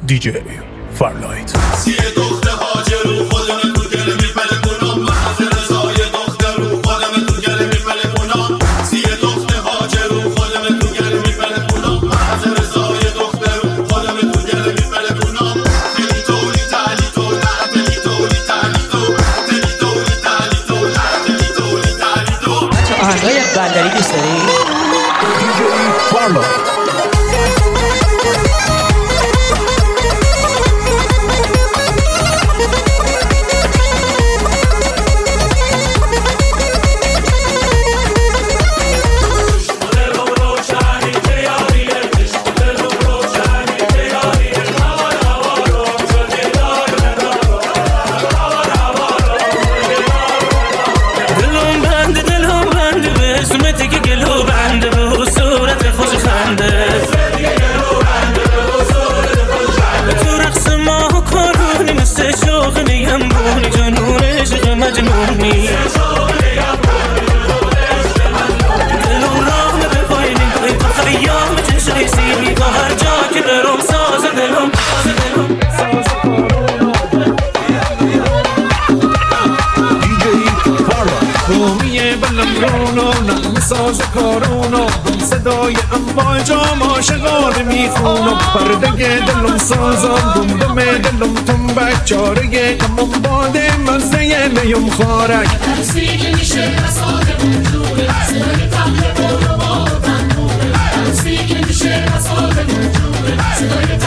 DJ Farlight. سی دختر هاجر رو خودم تو گل میپله کنم محض رضای دختر رو خودم تو گل میپله کنم سی دختر هاجر رو خودم تو گل میپله کنم محض رضای دختر رو خودم تو گل میپله کنم دلی تولی تعلی تو دلی تولی تعلی تو دلی تولی تعلی تو دلی تولی تعلی تو بچه آهنگای بندری دوست داری؟ DJ Farlight. مجنونی دلم راه به پایین گوی تو خیام چشای سیمی تا هر جا که برم ساز دلم DJ Farlight. بومیه بلم رونو نم ساز کارونو صدای انواع جام عاشقانه میخونم پردگه دلم سازم دم دلم تنبک چاره کمم باده مزه نیم خارک عروسی که میشه بساط موجوده صدای تبله برو با تنبوه عروسی که میشه بساط موجوده صدای